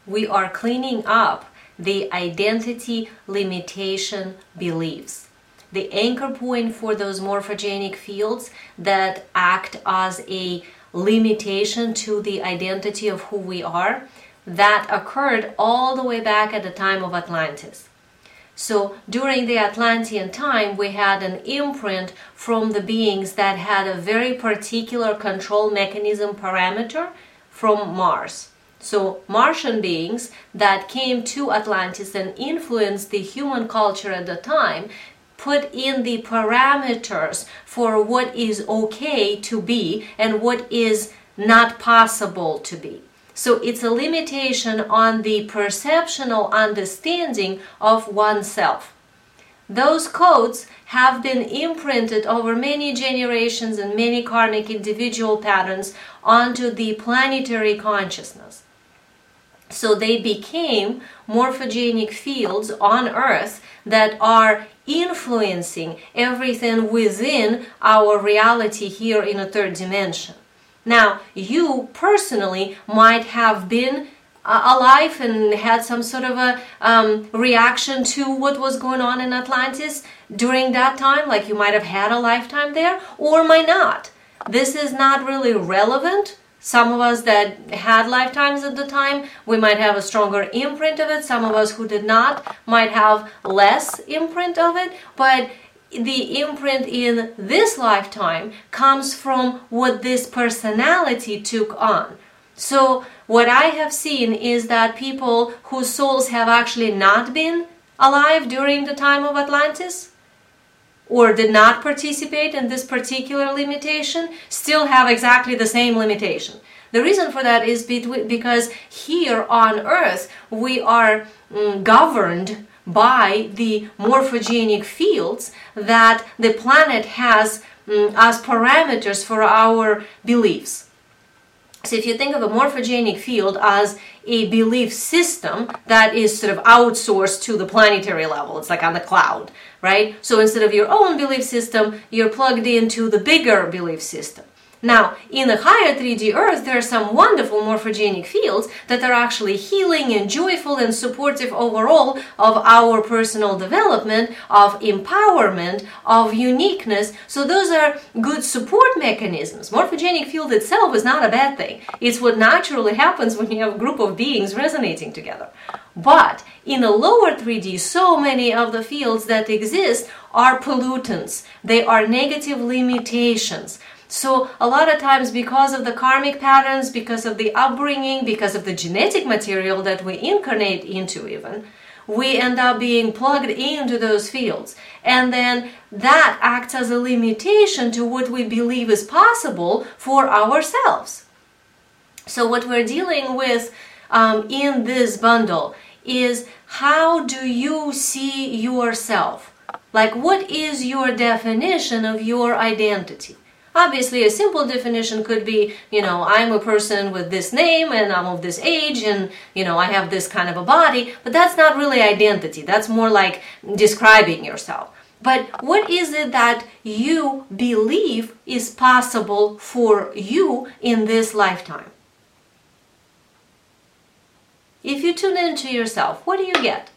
we are cleaning up the identity limitation beliefs. The anchor point for those morphogenic fields that act as a limitation to the identity of who we are, that occurred all the way back at the time of Atlantis. So during the Atlantean time, we had an imprint from the beings that had a very particular control mechanism parameter from Mars. So Martian beings that came to Atlantis and influenced the human culture at the time put in the parameters for what is okay to be and what is not possible to be. So it's a limitation on the perceptual understanding of oneself. Those codes have been imprinted over many generations and many karmic individual patterns onto the planetary consciousness. So they became morphogenic fields on Earth that are influencing everything within our reality here in a third dimension. Now, you personally might have been alive and had some sort of a reaction to what was going on in Atlantis during that time, like you might have had a lifetime there, or might not. This is not really relevant. Some of us that had lifetimes at the time, we might have a stronger imprint of it. Some of us who did not might have less imprint of it, but the imprint in this lifetime comes from what this personality took on. So what I have seen is that people whose souls have actually not been alive during the time of Atlantis or did not participate in this particular limitation still have exactly the same limitation. The reason for that is because here on Earth we are governed by the morphogenic fields that the planet has as parameters for our beliefs. So if you think of a morphogenic field as a belief system that is sort of outsourced to the planetary level, it's like on the cloud, right? So instead of your own belief system, you're plugged into the bigger belief system. Now, in the higher 3D Earth, there are some wonderful morphogenic fields that are actually healing and joyful and supportive overall of our personal development, of empowerment, of uniqueness. So those are good support mechanisms. Morphogenic field itself is not a bad thing. It's what naturally happens when you have a group of beings resonating together. But in the lower 3D, so many of the fields that exist are pollutants. They are negative limitations. So a lot of times, because of the karmic patterns, because of the upbringing, because of the genetic material that we incarnate into even, we end up being plugged into those fields. And then that acts as a limitation to what we believe is possible for ourselves. So what we're dealing with in this bundle is, how do you see yourself? Like, what is your definition of your identity? Obviously, a simple definition could be, I'm a person with this name and I'm of this age and, I have this kind of a body, but that's not really identity. That's more like describing yourself. But what is it that you believe is possible for you in this lifetime? If you tune into yourself, what do you get?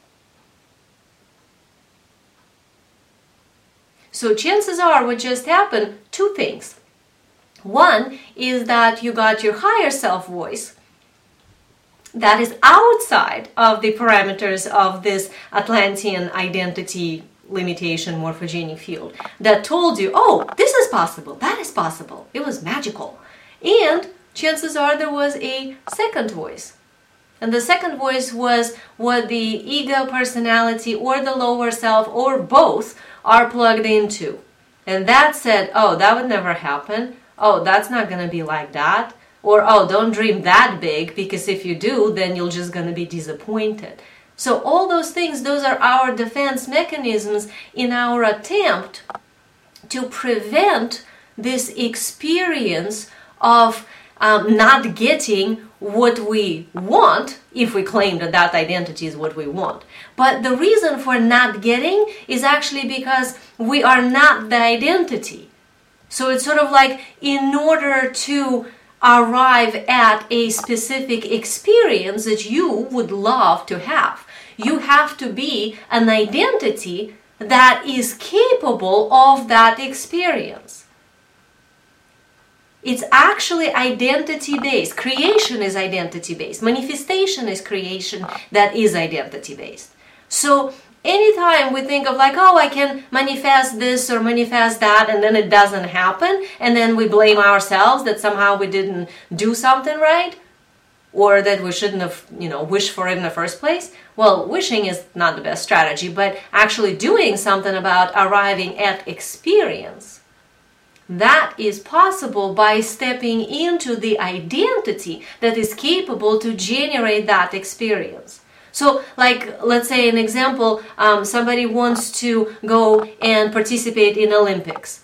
So chances are what just happened, two things. One is that you got your higher self voice that is outside of the parameters of this Atlantean identity limitation morphogenic field that told you, oh, this is possible, that is possible, it was magical. And chances are there was a second voice. And the second voice was what the ego personality or the lower self or both are plugged into. And that said, oh, that would never happen. Oh, that's not going to be like that. Or, oh, don't dream that big, because if you do, then you're just going to be disappointed. So all those things, those are our defense mechanisms in our attempt to prevent this experience of not getting what we want, if we claim that that identity is what we want. But the reason for not getting is actually because we are not the identity. So it's sort of like, in order to arrive at a specific experience that you would love to have. You have to be an identity that is capable of that experience. It's actually identity-based. Creation is identity-based. Manifestation is creation that is identity-based. So anytime we think of like, oh, I can manifest this or manifest that, and then it doesn't happen, and then we blame ourselves that somehow we didn't do something right, or that we shouldn't have, wished for it in the first place. Well, wishing is not the best strategy, but actually doing something about arriving at experience. That is possible by stepping into the identity that is capable to generate that experience. So, like, let's say an example, somebody wants to go and participate in Olympics.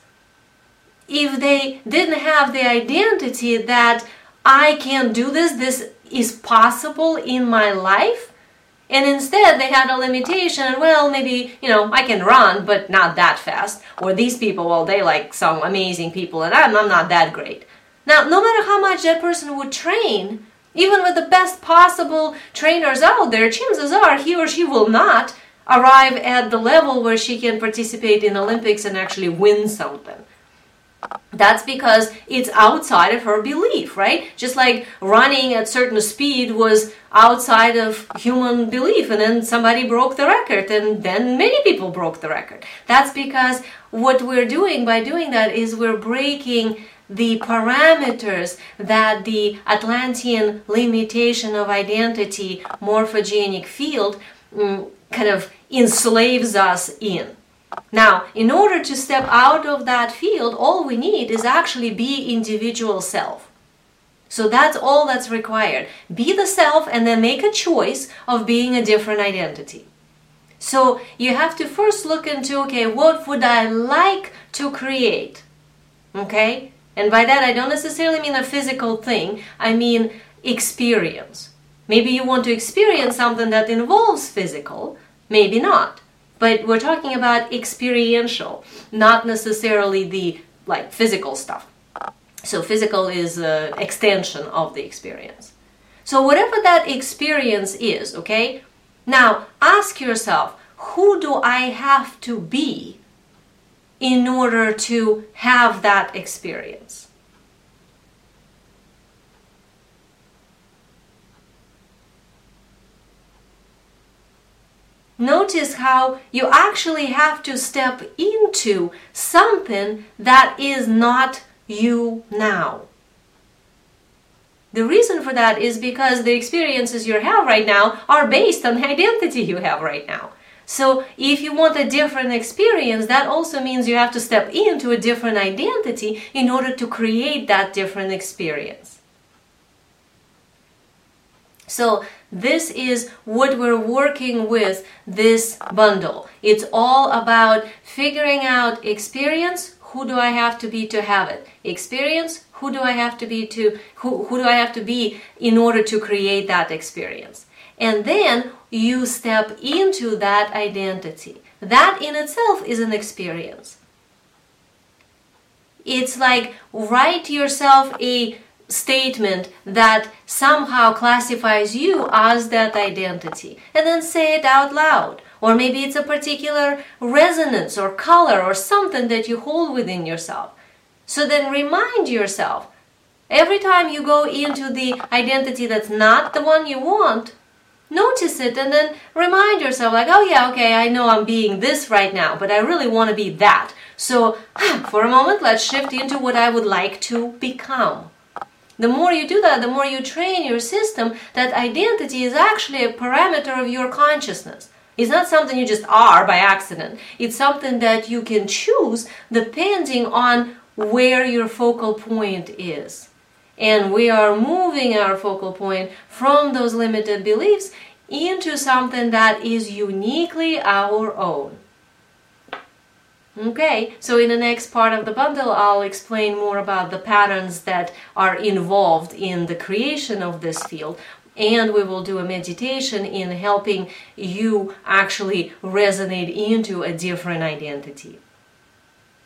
If they didn't have the identity that I can do this is possible in my life, and instead they had a limitation, well, maybe, I can run, but not that fast. Or these people, well, they like some amazing people, and I'm not that great. Now, no matter how much that person would train, even with the best possible trainers out there, chances are he or she will not arrive at the level where she can participate in Olympics and actually win something. That's because it's outside of her belief, right? Just like running at certain speed was outside of human belief, and then somebody broke the record, and then many people broke the record. That's because what we're doing by doing that is we're breaking the parameters that the Atlantean limitation of identity morphogenic field kind of enslaves us in. Now, in order to step out of that field, all we need is actually be individual self. So that's all that's required. Be the self and then make a choice of being a different identity. So you have to first look into, okay, what would I like to create? Okay? And by that, I don't necessarily mean a physical thing. I mean experience. Maybe you want to experience something that involves physical, maybe not. But we're talking about experiential, not necessarily the physical stuff. So physical is an extension of the experience. So whatever that experience is, okay? Now ask yourself, who do I have to be in order to have that experience? Notice how you actually have to step into something that is not you now. The reason for that is because the experiences you have right now are based on the identity you have right now. So if you want a different experience, that also means you have to step into a different identity in order to create that different experience. So this is what we're working with this bundle. It's all about figuring out experience, who do I have to be to have it? Experience, who do I have to be who do I have to be in order to create that experience? And then you step into that identity. That in itself is an experience. It's like write yourself a statement that somehow classifies you as that identity, and then say it out loud. Or maybe it's a particular resonance or color or something that you hold within yourself. So then remind yourself, every time you go into the identity that's not the one you want, notice it and then remind yourself like, oh yeah, okay, I know I'm being this right now, but I really want to be that. So for a moment, let's shift into what I would like to become. The more you do that, the more you train your system that identity is actually a parameter of your consciousness. It's not something you just are by accident. It's something that you can choose depending on where your focal point is. And we are moving our focal point from those limited beliefs into something that is uniquely our own. Okay, so in the next part of the bundle, I'll explain more about the patterns that are involved in the creation of this field, and we will do a meditation in helping you actually resonate into a different identity.